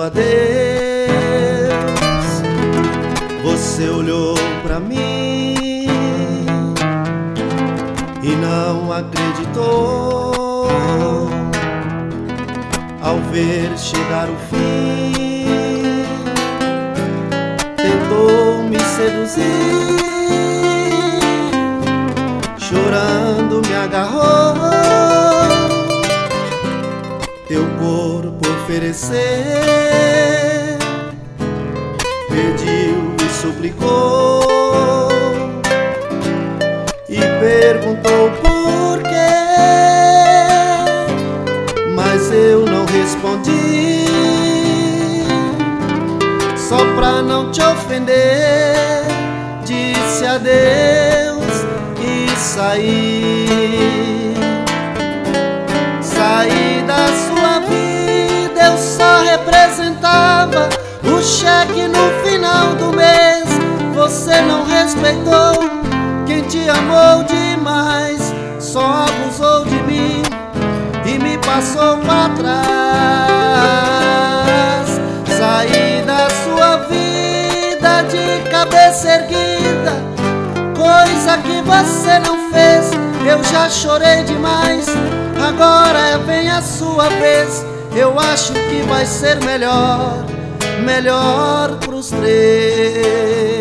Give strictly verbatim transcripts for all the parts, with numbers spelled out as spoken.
adeus, você olhou pra mim e não acreditou ao ver chegar o fim. Tentou me seduzir, chorando me agarrou, teu corpo oferecer, pediu e suplicou e perguntou por quê, mas eu não respondi, só pra não te ofender, disse adeus e saí. Saí da sua vida, eu só representava o cheque no final do mês. Você não respeitou quem te amou demais, só abusou de mim e me passou pra trás. Saí da sua vida de cabeça erguida, coisa que você não fez, eu já chorei demais. Agora vem a sua vez, eu acho que vai ser melhor, melhor pros três.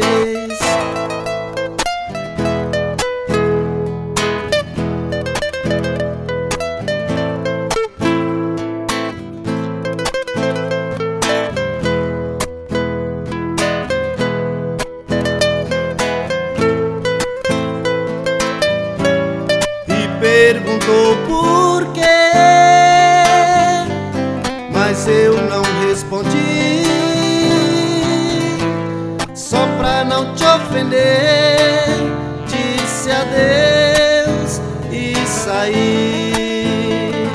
Perguntou por quê, mas eu não respondi, só pra não te ofender, disse adeus e saí.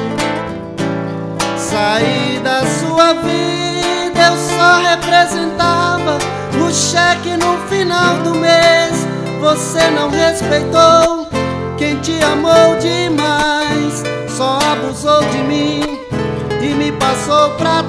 Saí da sua vida, eu só representava o cheque no final do mês. Você não respeitou quem te amou demais, só abusou de mim e me passou pra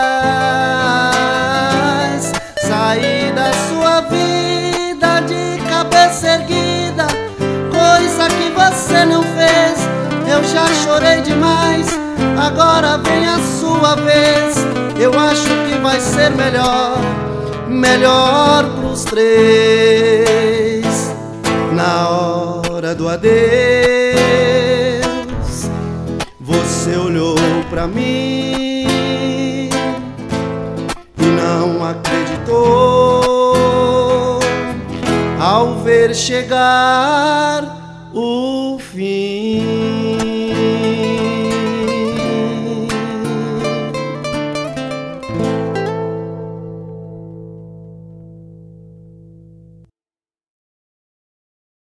trás. Saí da sua vida de cabeça erguida, coisa que você não fez, eu já chorei demais. Agora vem a sua vez, eu acho que vai ser melhor, melhor pros três. Na hora do adeus, você olhou pra mim e não acreditou ao ver chegar